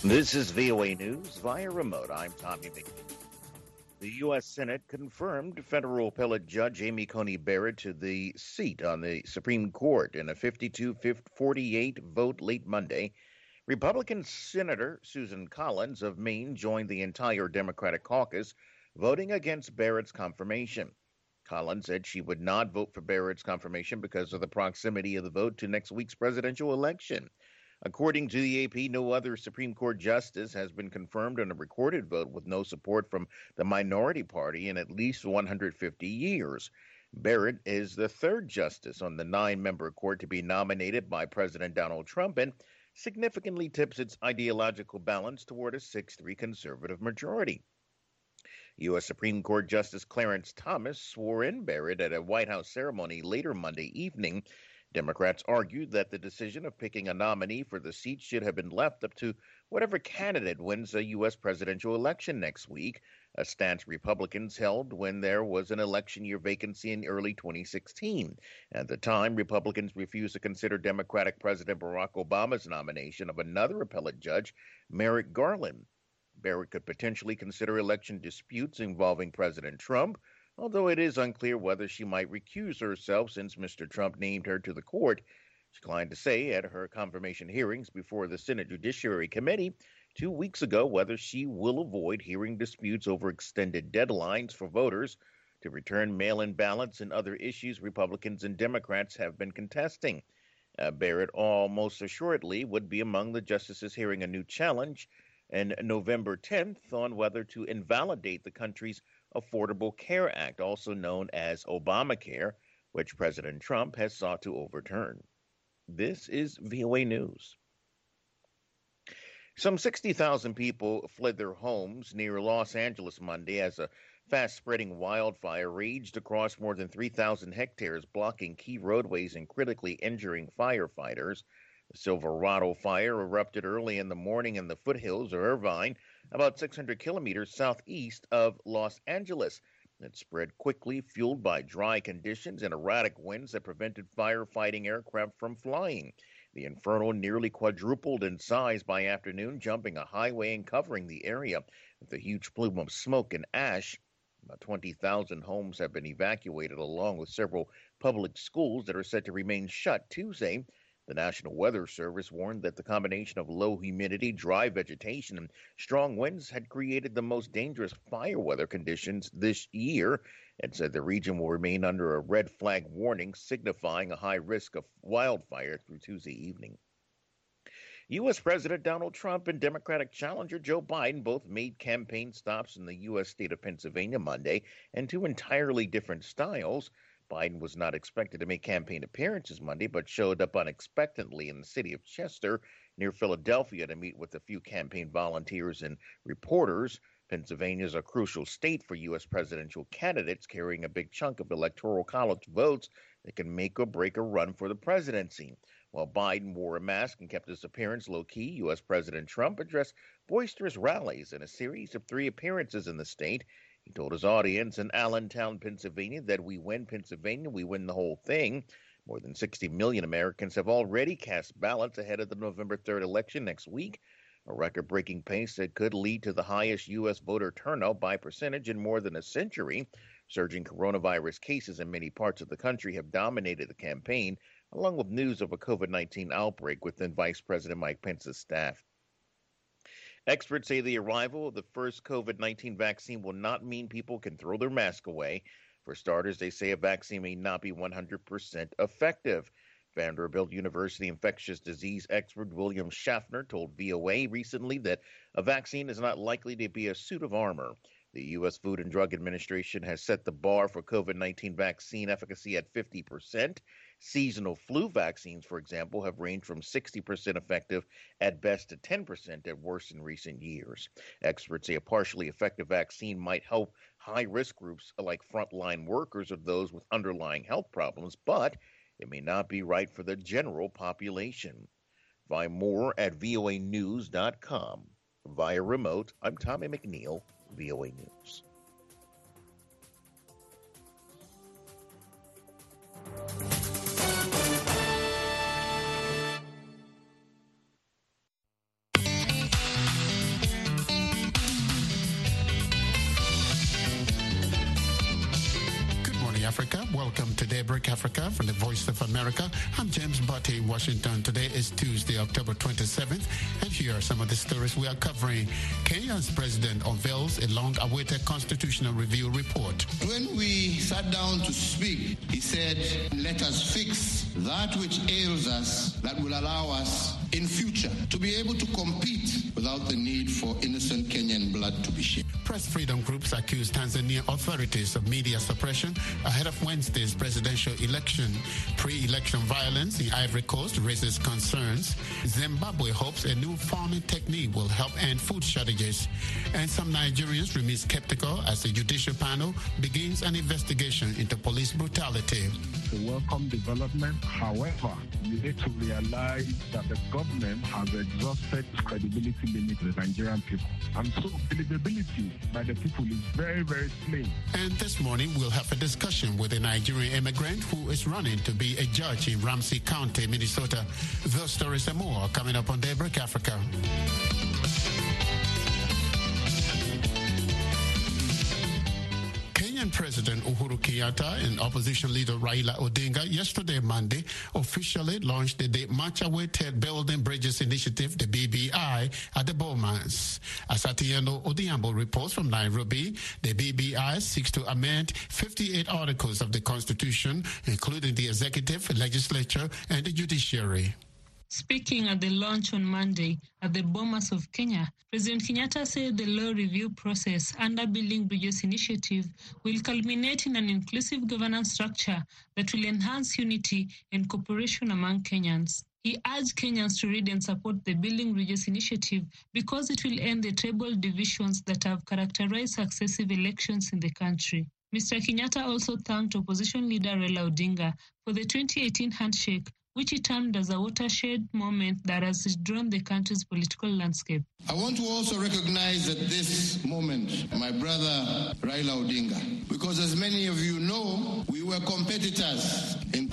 This is VOA News via remote. I'm Tommy McNeil. The U.S. Senate confirmed federal appellate judge Amy Coney Barrett to the seat on the Supreme Court in a 52-48 vote late Monday. Republican Senator Susan Collins of Maine joined the entire Democratic caucus, voting against Barrett's confirmation. Collins said she would not vote for Barrett's confirmation because of the proximity of the vote to next week's presidential election. According to the AP, no other Supreme Court justice has been confirmed in a recorded vote with no support from the minority party in at least 150 years. Barrett is the third justice on the 9-member court to be nominated by President Donald Trump and significantly tips its ideological balance toward a 6-3 conservative majority. U.S. Supreme Court Justice Clarence Thomas swore in Barrett at a White House ceremony later Monday evening. Democrats argued that the decision of picking a nominee for the seat should have been left up to whatever candidate wins a U.S. presidential election next week, a stance Republicans held when there was an election year vacancy in early 2016. At the time, Republicans refused to consider Democratic President Barack Obama's nomination of another appellate judge, Merrick Garland. Barrett could potentially consider election disputes involving President Trump, although it is unclear whether she might recuse herself since Mr. Trump named her to the court. She declined to say at her confirmation hearings before the Senate Judiciary Committee 2 weeks ago whether she will avoid hearing disputes over extended deadlines for voters to return mail-in ballots and other issues Republicans and Democrats have been contesting. Barrett almost assuredly would be among the justices hearing a new challenge on November 10th on whether to invalidate the country's Affordable Care Act, also known as Obamacare, which President Trump has sought to overturn. This is VOA News. Some 60,000 people fled their homes near Los Angeles Monday as a fast-spreading wildfire raged across more than 3,000 hectares, blocking key roadways and critically injuring firefighters. The Silverado fire erupted early in the morning in the foothills of Irvine, about 600 kilometers southeast of Los Angeles. It spread quickly, fueled by dry conditions and erratic winds that prevented firefighting aircraft from flying. The inferno nearly quadrupled in size by afternoon, jumping a highway and covering the area with a huge plume of smoke and ash. About 20,000 homes have been evacuated, along with several public schools that are set to remain shut Tuesday. The National Weather Service warned that the combination of low humidity, dry vegetation, and strong winds had created the most dangerous fire weather conditions this year, and said the region will remain under a red flag warning, signifying a high risk of wildfire through Tuesday evening. U.S. President Donald Trump and Democratic challenger Joe Biden both made campaign stops in the U.S. state of Pennsylvania Monday, in two entirely different styles. Biden was not expected to make campaign appearances Monday, but showed up unexpectedly in the city of Chester, near Philadelphia, to meet with a few campaign volunteers and reporters. Pennsylvania is a crucial state for U.S. presidential candidates, carrying a big chunk of electoral college votes that can make or break a run for the presidency. While Biden wore a mask and kept his appearance low-key, U.S. President Trump addressed boisterous rallies in a series of 3 appearances in the state. He told his audience in Allentown, Pennsylvania, that we win Pennsylvania, we win the whole thing. More than 60 million Americans have already cast ballots ahead of the November 3rd election next week, a record-breaking pace that could lead to the highest U.S. voter turnout by percentage in more than a century. Surging coronavirus cases in many parts of the country have dominated the campaign, along with news of a COVID-19 outbreak within Vice President Mike Pence's staff. Experts say the arrival of the first COVID-19 vaccine will not mean people can throw their mask away. For starters, they say a vaccine may not be 100% effective. Vanderbilt University infectious disease expert William Schaffner told VOA recently that a vaccine is not likely to be a suit of armor. The U.S. Food and Drug Administration has set the bar for COVID-19 vaccine efficacy at 50%. Seasonal flu vaccines, for example, have ranged from 60% effective at best to 10% at worst in recent years. Experts say a partially effective vaccine might help high-risk groups like frontline workers or those with underlying health problems, but it may not be right for the general population. Find more at voanews.com. Via remote, I'm Tommy McNeil, VOA News. Daybreak Africa from the Voice of America. I'm James Butte in Washington. Today is Tuesday, October 27th, and here are some of the stories we are covering. Kenya's president unveils a long-awaited constitutional review report. When we sat down to speak, he said, let us fix that which ails us that will allow us in future to be able to compete without the need for innocent Kenyan blood to be shed. Press freedom groups accuse Tanzania authorities of media suppression ahead of Wednesday's presidential election. Pre-election violence in Ivory Coast raises concerns. Zimbabwe hopes a new farming technique will help end food shortages. And some Nigerians remain skeptical as the judicial panel begins an investigation into police brutality. It's a welcome development. However, you need to realize that the government has exhausted its credibility limit to the Nigerian people. And so believability by the people is very, very slim. And this morning, we'll have a discussion with a Nigerian immigrant who is running to be a judge in Ramsey County, Minnesota. Those stories and more coming up on Daybreak Africa. President Uhuru Kenyatta and opposition leader Raila Odinga yesterday, Monday, officially launched the much-awaited Building Bridges Initiative, the BBI, at the Bomas. As Atieno Odiambo reports from Nairobi, the BBI seeks to amend 58 articles of the Constitution, including the executive, legislature, and the judiciary. Speaking at the launch on Monday at the Bomas of Kenya, President Kenyatta said the law review process under Building Bridges Initiative will culminate in an inclusive governance structure that will enhance unity and cooperation among Kenyans. He urged Kenyans to read and support the Building Bridges Initiative because it will end the tribal divisions that have characterized successive elections in the country. Mr. Kenyatta also thanked opposition leader Raila Odinga for the 2018 handshake, which he termed as a watershed moment that has drawn the country's political landscape. I want to also recognize at this moment my brother Raila Odinga, because as many of you know, we were competitors in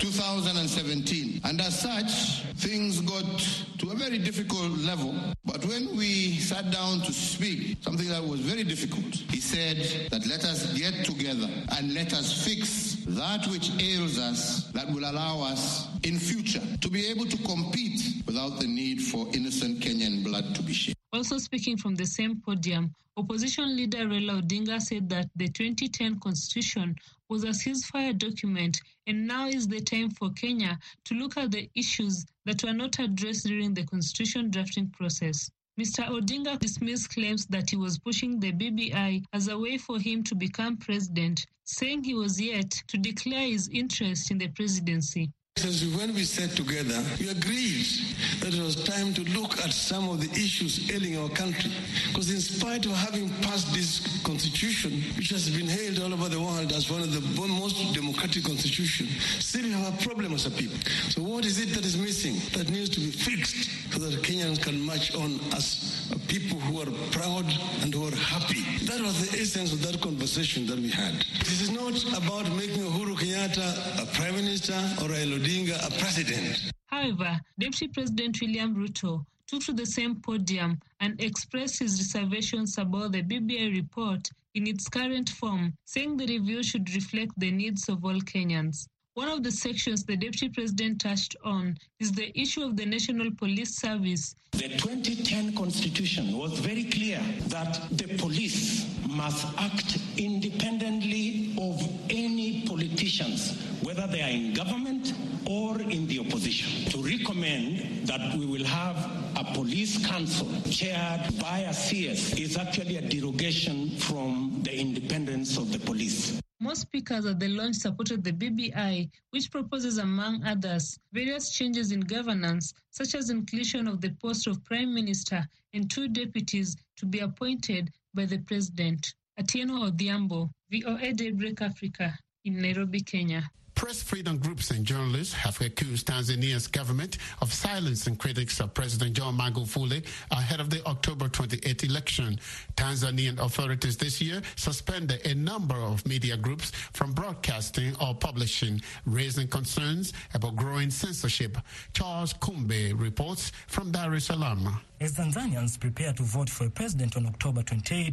2017, and as such, things got to a very difficult level. But when we sat down to speak, something that was very difficult, he said that let us get together and let us fix that which ails us that will allow us in future to be able to compete without the need for innocent Kenyan blood to be shed. Also speaking from the same podium, opposition leader Raila Odinga said that the 2010 constitution was a ceasefire document, and now is the time for Kenya to look at the issues that were not addressed during the constitution drafting process. Mr. Odinga dismissed claims that he was pushing the BBI as a way for him to become president, saying he was yet to declare his interest in the presidency. When we sat together, we agreed that it was time to look at some of the issues ailing our country. Because in spite of having passed this constitution, which has been hailed all over the world as one of the most democratic constitutions, still we have a problem as a people. So what is it that is missing that needs to be fixed so that Kenyans can march on as a people who are proud and who are happy? That was the essence of that conversation that we had. This is not about making Uhuru Kenyatta a prime minister or a a president. However, Deputy President William Ruto took to the same podium and expressed his reservations about the BBI report in its current form, saying the review should reflect the needs of all Kenyans. One of the sections the Deputy President touched on is the issue of the National Police Service. The 2010 Constitution was very clear that the police must act independently of any politicians, whether they are in government or in the opposition. To recommend that we will have a police council chaired by a CS is actually a derogation from the independence of the police. Most speakers at the launch supported the BBI, which proposes, among others, various changes in governance, such as inclusion of the post of Prime Minister and 2 deputies to be appointed by the President. Atieno Odiambo, VOA Daybreak Africa, in Nairobi, Kenya. Press freedom groups and journalists have accused Tanzania's government of silencing critics of President John Magufuli ahead of the October 28 election. Tanzanian authorities this year suspended a number of media groups from broadcasting or publishing, raising concerns about growing censorship. Charles Kumbe reports from Dar es Salaam. As Tanzanians prepare to vote for a president on October 28,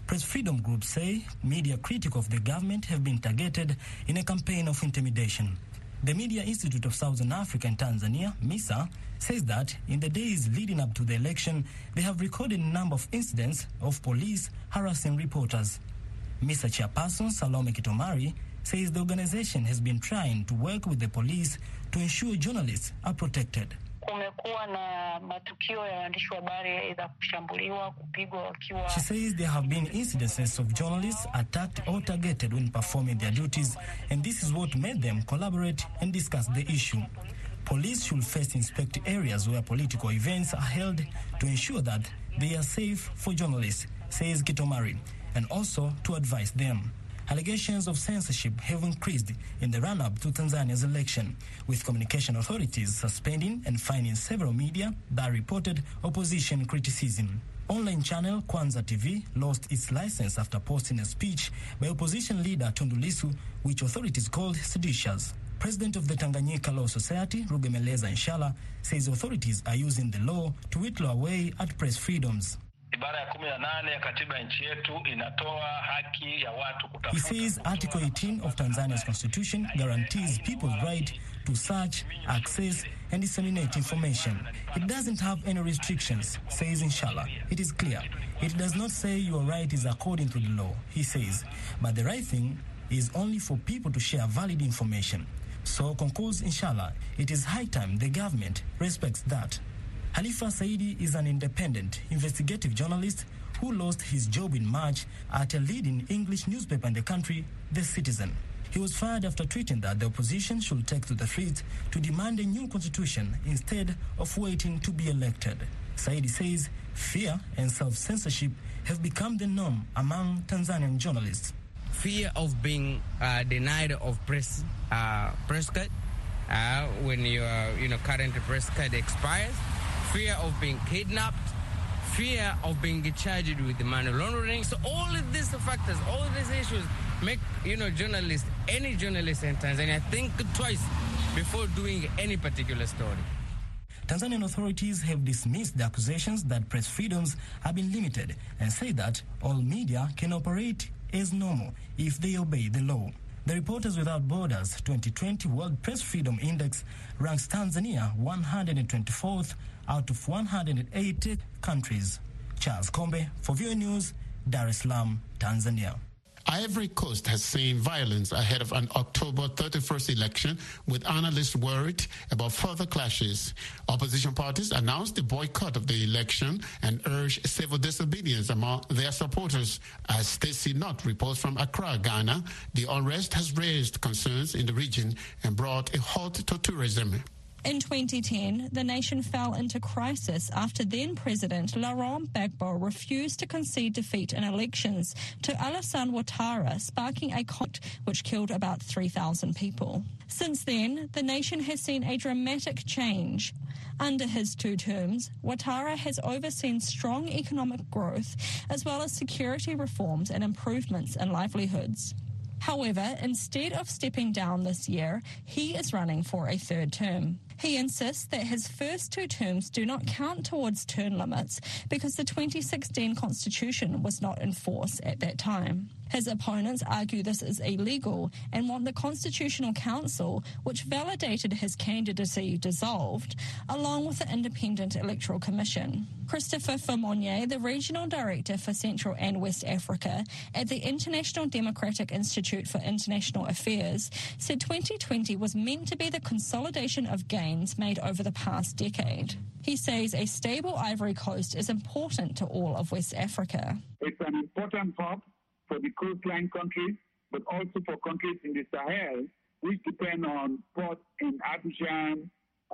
Press freedom groups say media critical of the government have been targeted in a campaign of intimidation. The Media Institute of Southern Africa and Tanzania, MISA, says that in the days leading up to the election, they have recorded a number of incidents of police harassing reporters. MISA chairperson Salome Kitomari says the organization has been trying to work with the police to ensure journalists are protected. She says there have been incidences of journalists attacked or targeted when performing their duties, and this is what made them collaborate and discuss the issue. Police should first inspect areas where political events are held to ensure that they are safe for journalists, says Kitomari, and also to advise them. Allegations of censorship have increased in the run-up to Tanzania's election, with communication authorities suspending and fining several media that reported opposition criticism. Online channel Kwanza TV lost its license after posting a speech by opposition leader Tundu Lissu, which authorities called seditious. President of the Tanganyika Law Society, Rugemeleza Nshala, says authorities are using the law to whittle away at press freedoms. He says Article 18 of Tanzania's constitution guarantees people's right to search, access, and disseminate information. It doesn't have any restrictions, says Nshala. It is clear. It does not say your right is according to the law, he says. But the right thing is only for people to share valid information. So, concludes Nshala, it is high time the government respects that. Halifa Saidi is an independent investigative journalist who lost his job in March at a leading English newspaper in the country, The Citizen. He was fired after tweeting that the opposition should take to the streets to demand a new constitution instead of waiting to be elected. Saidi says fear and self-censorship have become the norm among Tanzanian journalists. Fear of being denied of press card when your current press card expires. Fear of being kidnapped, fear of being charged with money laundering. So all of these factors, all of these issues make, journalists, any journalist in Tanzania think twice before doing any particular story. Tanzanian authorities have dismissed the accusations that press freedoms have been limited and say that all media can operate as normal if they obey the law. The Reporters Without Borders 2020 World Press Freedom Index ranks Tanzania 124th out of 180 countries. Charles Kombe for VOA News, Dar es Salaam, Tanzania. Ivory Coast has seen violence ahead of an October 31st election, with analysts worried about further clashes. Opposition parties announced the boycott of the election and urged civil disobedience among their supporters. As Stacey Knott reports from Accra, Ghana, the unrest has raised concerns in the region and brought a halt to tourism. In 2010, the nation fell into crisis after then-President Laurent Gbagbo refused to concede defeat in elections to Alassane Ouattara, sparking a conflict which killed about 3,000 people. Since then, the nation has seen a dramatic change. Under his 2 terms, Ouattara has overseen strong economic growth as well as security reforms and improvements in livelihoods. However, instead of stepping down this year, he is running for a 3rd term. He insists that his first 2 terms do not count towards term limits because the 2016 constitution was not in force at that time. His opponents argue this is illegal and want the Constitutional Council, which validated his candidacy, dissolved, along with the Independent Electoral Commission. Christopher Famonye, the Regional Director for Central and West Africa at the International Democratic Institute for International Affairs, said 2020 was meant to be the consolidation of gains made over the past decade. He says a stable Ivory Coast is important to all of West Africa. It's an important hub for the coastline countries, but also for countries in the Sahel, which depend on ports in Abidjan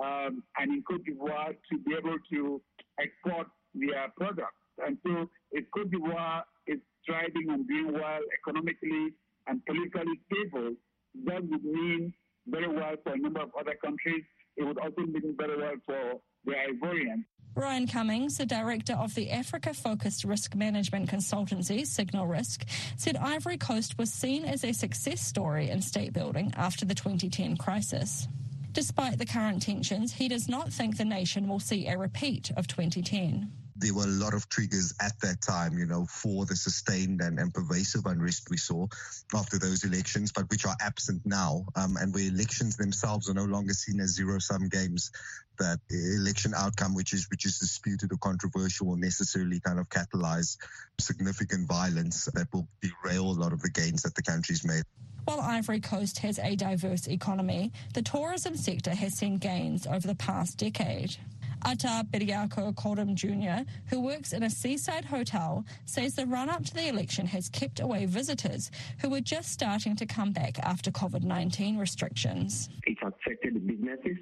and in Cote d'Ivoire to be able to export their products. And so if Cote d'Ivoire is thriving and doing well economically and politically stable, that would mean very well for a number of other countries. It would also mean very well for the Ivorians. Ryan Cummings, the director of the Africa-focused risk management consultancy Signal Risk, said Ivory Coast was seen as a success story in state building after the 2010 crisis. Despite the current tensions, he does not think the nation will see a repeat of 2010. There were a lot of triggers at that time, for the sustained and pervasive unrest we saw after those elections, but which are absent now, and where elections themselves are no longer seen as zero-sum games. That election outcome, which is disputed or controversial, will necessarily kind of catalyze significant violence that will derail a lot of the gains that the country's made. While Ivory Coast has a diverse economy, the tourism sector has seen gains over the past decade. Ata Bediako Koldum Jr., who works in a seaside hotel, says the run-up to the election has kept away visitors who were just starting to come back after COVID-19 restrictions. It affected the businesses,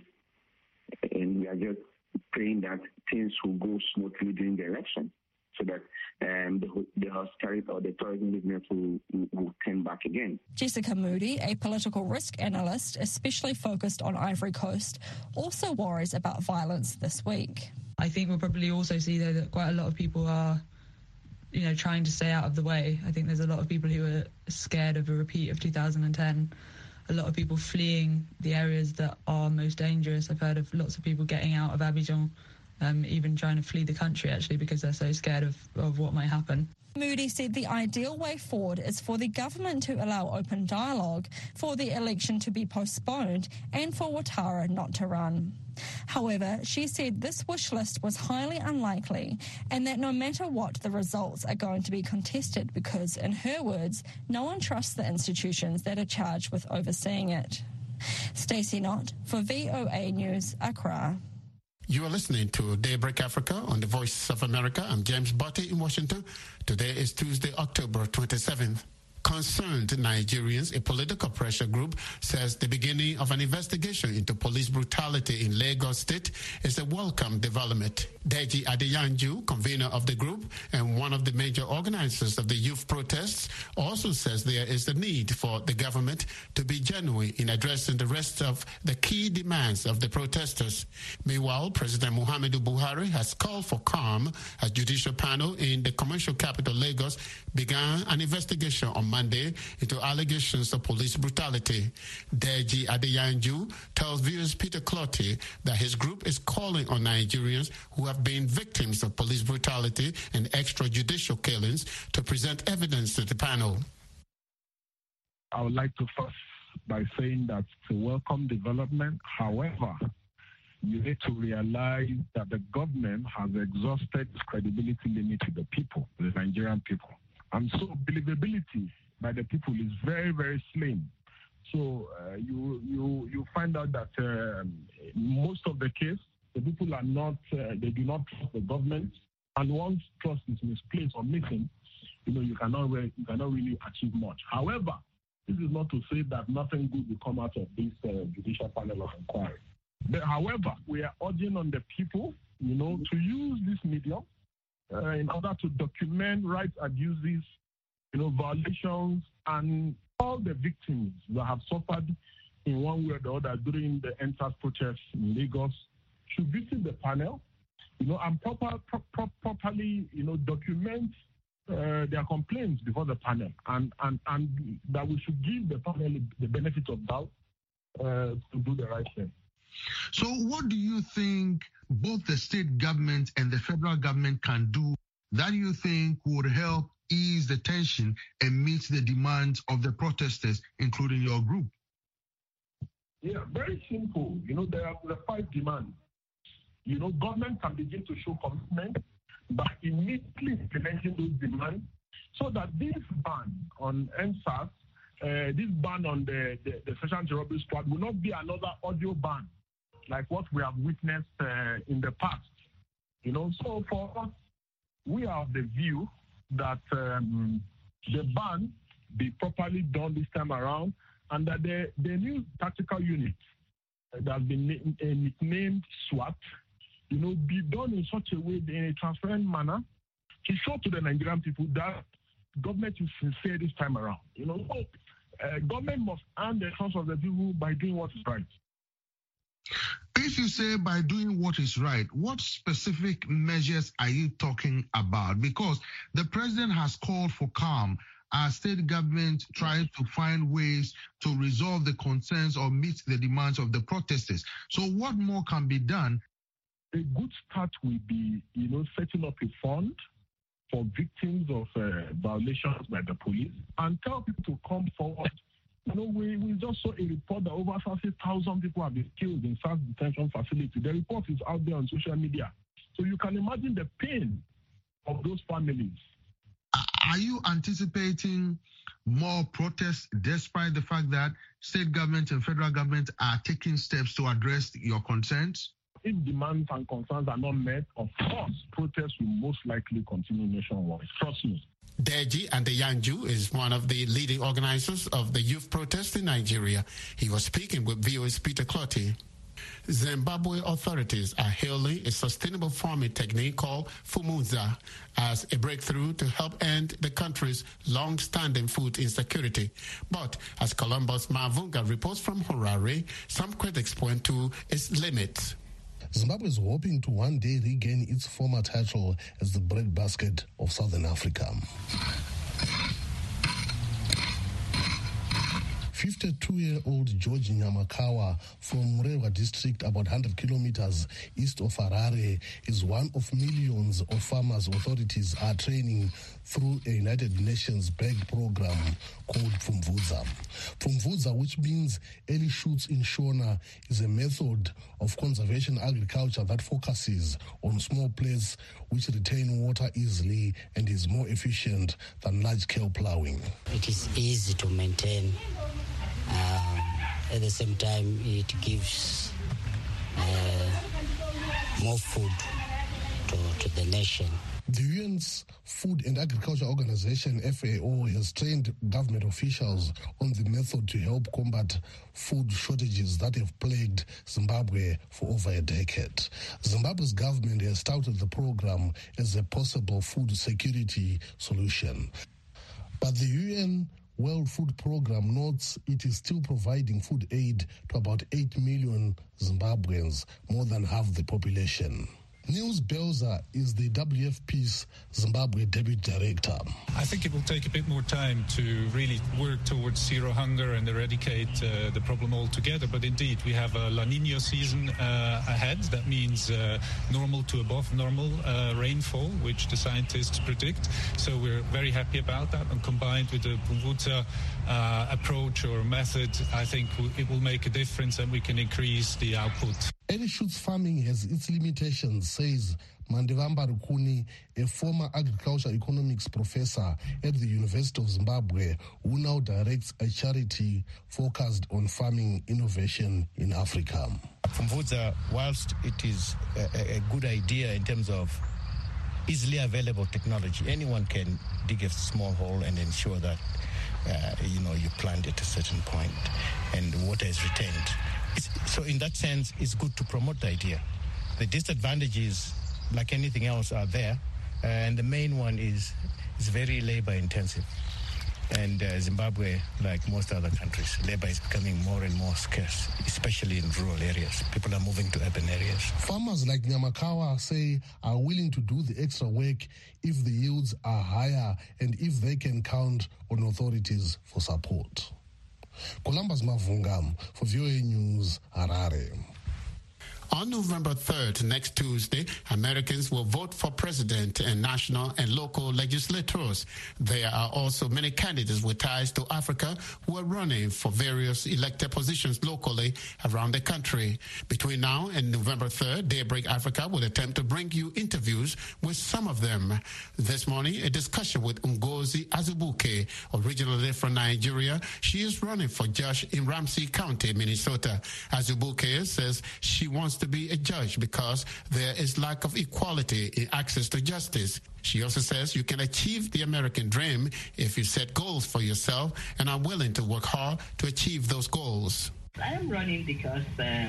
and we are just praying that things will go smoothly during the election, so that the hospitality or the tourism business will turn back again. Jessica Moody, a political risk analyst especially focused on Ivory Coast, also worries about violence this week. I think we'll probably also see, though, that quite a lot of people are, trying to stay out of the way. I think there's a lot of people who are scared of a repeat of 2010. A lot of people fleeing the areas that are most dangerous. I've heard of lots of people getting out of Abidjan, even trying to flee the country, actually, because they're so scared of what might happen. Moody said the ideal way forward is for the government to allow open dialogue, for the election to be postponed, and for Ouattara not to run. However, she said this wish list was highly unlikely and that no matter what, the results are going to be contested because, in her words, no one trusts the institutions that are charged with overseeing it. Stacey Knott for VOA News, Accra. You are listening to Daybreak Africa on the Voice of America. I'm James Botti in Washington. Today is Tuesday, October 27th. Concerned Nigerians, a political pressure group, says the beginning of an investigation into police brutality in Lagos State is a welcome development. Deji Adeyanju, convener of the group and one of the major organizers of the youth protests, also says there is a need for the government to be genuine in addressing the rest of the key demands of the protesters. Meanwhile, President Muhammadu Buhari has called for calm as judicial panel in the commercial capital Lagos began an investigation on Monday into allegations of police brutality. Deji Adeyanju tells viewers Peter Clotty that his group is calling on Nigerians who have been victims of police brutality and extrajudicial killings to present evidence to the panel. I would like to first by saying that it's a welcome development. However, you need to realize that the government has exhausted its credibility limit to the people, the Nigerian people. And so believability by the people is very, very slim. So you find out that most of the case, the people are not, they do not trust the government. And once trust is misplaced or missing, you cannot really achieve much. However, this is not to say that nothing good will come out of this judicial panel of inquiry. However, we are urging on the people, to use this medium in order to document rights abuses, violations, and all the victims that have suffered in one way or the other during the EndSARS protests in Lagos should visit the panel, and properly, document their complaints before the panel, and that we should give the panel the benefit of doubt to do the right thing. So what do you think both the state government and the federal government can do that you think would help ease the tension and meet the demands of the protesters, including your group? Yeah, very simple. There are the 5 demands. Government can begin to show commitment by immediately implementing those demands so that this ban on EndSARS, this ban on the Special Anti-Robbery Squad will not be another audio ban like what we have witnessed in the past. So for us, we are of the view that the ban be properly done this time around, and that the new tactical unit that has been nicknamed SWAT, be done in such a way, in a transparent manner, to show to the Nigerian people that government is sincere this time around. Government must earn the trust of the people by doing what is right. If you say by doing what is right, what specific measures are you talking about? Because the president has called for calm as state government tries to find ways to resolve the concerns or meet the demands of the protesters. So what more can be done? a good start will be, setting up a fund for victims of violations by the police and tell people to come forward. We just saw a report that over 30,000 people have been killed in SARS detention facility. The report is out there on social media. So you can imagine the pain of those families. Are you anticipating more protests despite the fact that state government and federal government are taking steps to address your concerns? If demands and concerns are not met, of course, protests will most likely continue nationwide. Trust me. Deji Adeyanju is one of the leading organizers of the youth protest in Nigeria. He was speaking with VOA's Peter Clotty. Zimbabwe authorities are hailing a sustainable farming technique called Fumuza as a breakthrough to help end the country's long-standing food insecurity. But as Columbus Mavunga reports from Harare, some critics point to its limits. Zimbabwe is hoping to one day regain its former title as the breadbasket of Southern Africa. 52-year-old George Nyamakawa from Murerwa district, about 100 kilometers east of Harare, is one of millions of farmers authorities are training through a United Nations-backed program called Pfumvudza. Pfumvudza, which means early shoots in Shona, is a method of conservation agriculture that focuses on small places which retain water easily and is more efficient than large-scale plowing. It is easy to maintain. At the same time, it gives more food to the nation. The UN's Food and Agriculture Organization, FAO, has trained government officials on the method to help combat food shortages that have plagued Zimbabwe for over a decade. Zimbabwe's government has touted the program as a possible food security solution. But the UN World Food Program notes it is still providing food aid to about 8 million Zimbabweans, more than half the population. Niels Belzer is the WFP's Zimbabwe Deputy Director. I think it will take a bit more time to really work towards zero hunger and eradicate the problem altogether. But indeed, we have a La Nina season ahead. That means normal to above normal rainfall, which the scientists predict. So we're very happy about that. And combined with the Pfumvudza approach or method, I think it will make a difference and we can increase the output. Early shoots farming has its limitations, says Mandevamba Rukuni, a former agriculture economics professor at the University of Zimbabwe, who now directs a charity focused on farming innovation in Africa. Pfumvudza, whilst it is a good idea in terms of easily available technology, anyone can dig a small hole and ensure that you plant at a certain point and water is retained. So in that sense, it's good to promote the idea. The disadvantages, like anything else, are there. And the main one is very labor intensive. And Zimbabwe, like most other countries, labor is becoming more and more scarce, especially in rural areas. People are moving to urban areas. Farmers like Nyamakawa say are willing to do the extra work if the yields are higher and if they can count on authorities for support. Columbus Mavunga for VOA News, Harare. On November 3rd, next Tuesday, Americans will vote for president and national and local legislators. There are also many candidates with ties to Africa who are running for various elected positions locally around the country. Between now and November 3rd, Daybreak Africa will attempt to bring you interviews with some of them. This morning, a discussion with Ngozi Azubuke, originally from Nigeria. She is running for judge in Ramsey County, Minnesota. Azubuke says she wants to be a judge because there is lack of equality in access to justice. She also says you can achieve the American dream if you set goals for yourself and are willing to work hard to achieve those goals. I am running because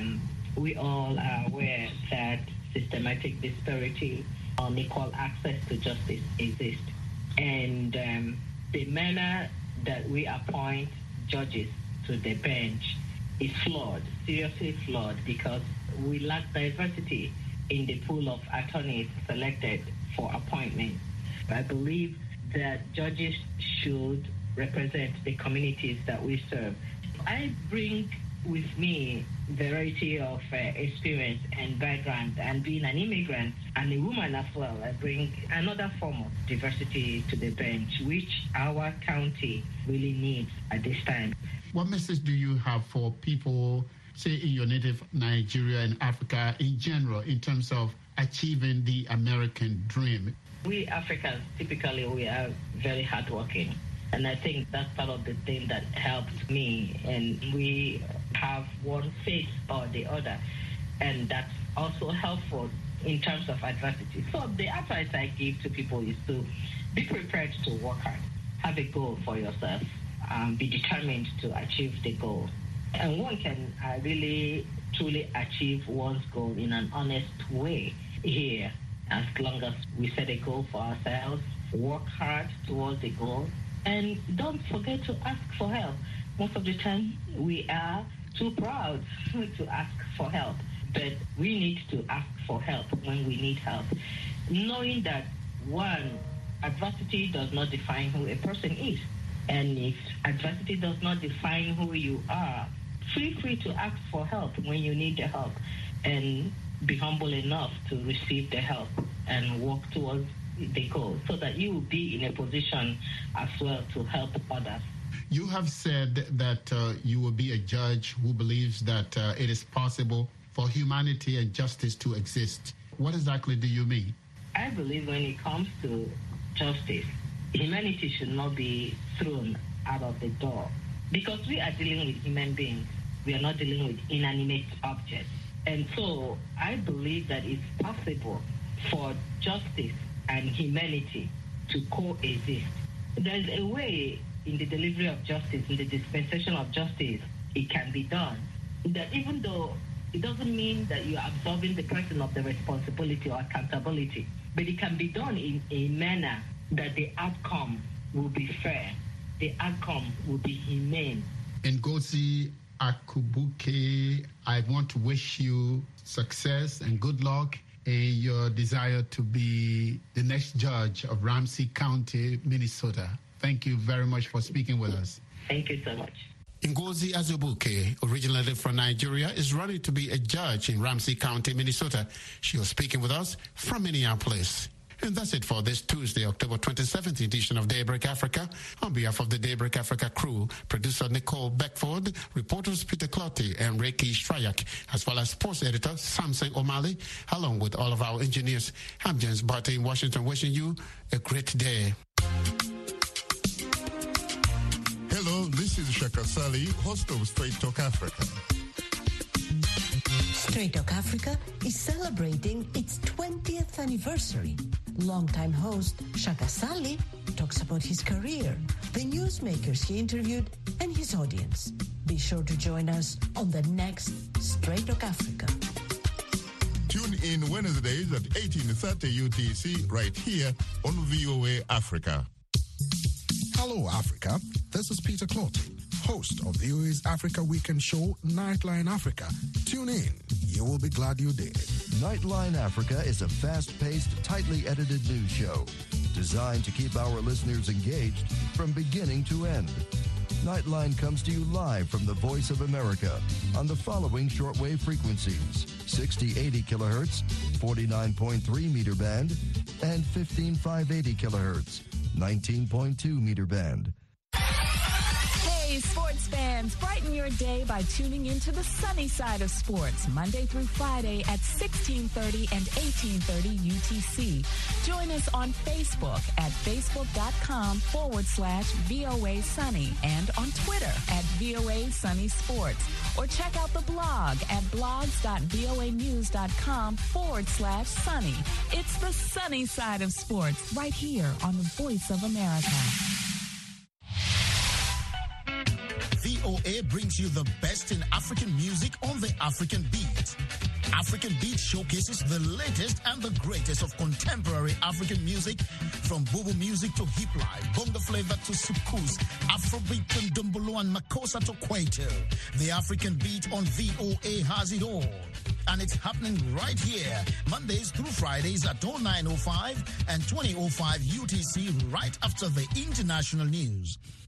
we all are aware that systematic disparity, unequal access to justice exists. And the manner that we appoint judges to the bench is flawed, seriously flawed, because we lack diversity in the pool of attorneys selected for appointment. I believe that judges should represent the communities that we serve. I bring with me variety of experience and background, and being an immigrant and a woman as well, I bring another form of diversity to the bench, which our county really needs at this time. What message do you have for people, say, in your native Nigeria and Africa in general, in terms of achieving the American dream? We Africans, typically, we are very hardworking. And I think that's part of the thing that helped me. And we have one faith or the other. And that's also helpful in terms of adversity. So the advice I give to people is to be prepared to work hard. Have a goal for yourself. Be determined to achieve the goal. And one can really, truly achieve one's goal in an honest way here, as long as we set a goal for ourselves, work hard towards the goal, and don't forget to ask for help. Most of the time, we are too proud to ask for help, but we need to ask for help when we need help, knowing that, one, adversity does not define who a person is. And if adversity does not define who you are, feel free to ask for help when you need the help, and be humble enough to receive the help and work towards the goal so that you will be in a position as well to help others. You have said that you will be a judge who believes that it is possible for humanity and justice to exist. What exactly do you mean? I believe when it comes to justice, humanity should not be thrown out of the door, because we are dealing with human beings. We are not dealing with inanimate objects. And so I believe that it's possible for justice and humanity to coexist. There's a way in the delivery of justice, in the dispensation of justice, it can be done. That even though it doesn't mean that you are absolving the person of the responsibility or accountability, but it can be done in a manner that the outcome will be fair, the outcome will be humane. Ngozi Akubuke, I want to wish you success and good luck in your desire to be the next judge of Ramsey County, Minnesota. Thank you very much for speaking with us. Thank you so much. Ngozi Azubuke, originally from Nigeria, is running to be a judge in Ramsey County, Minnesota. She was speaking with us from Minneapolis. And that's it for this Tuesday, October 27th edition of Daybreak Africa. On behalf of the Daybreak Africa crew, producer Nicole Beckford, reporters Peter Clottey and Reiki Strayak, as well as sports editor Samson O'Malley, along with all of our engineers. I'm James Barty in Washington, wishing you a great day. Hello, this is Shaka Sali, host of Straight Talk Africa. Straight Talk Africa is celebrating its 20th anniversary. Longtime host Shaka Sali talks about his career, the newsmakers he interviewed, and his audience. Be sure to join us on the next Straight Talk Africa. Tune in Wednesdays at 18:30 UTC right here on VOA Africa. Hello, Africa. This is Peter Clottey, host of VOA's Africa Weekend show, Nightline Africa. Tune in. You will be glad you did. Nightline Africa is a fast-paced, tightly edited news show designed to keep our listeners engaged from beginning to end. Nightline comes to you live from the Voice of America on the following shortwave frequencies: 6080 kilohertz, 49.3 meter band, and 15580 kilohertz, 19.2 meter band. Hey, sports fans, brighten your day by tuning into the sunny side of sports, Monday through Friday at 1630 and 1830 UTC. Join us on Facebook at facebook.com/VOA Sunny and on Twitter at VOA Sunny Sports. Or check out the blog at blogs.voanews.com/sunny. It's the sunny side of sports right here on the Voice of America. VOA brings you the best in African music on the African Beat. African Beat showcases the latest and the greatest of contemporary African music, from Bobo music to hip life, bongo flavor to soukous, Afrobeat to Ndombolo and Makossa to Kwaito. The African Beat on VOA has it all. And it's happening right here, Mondays through Fridays at 09:05 and 20:05 UTC, right after the international news.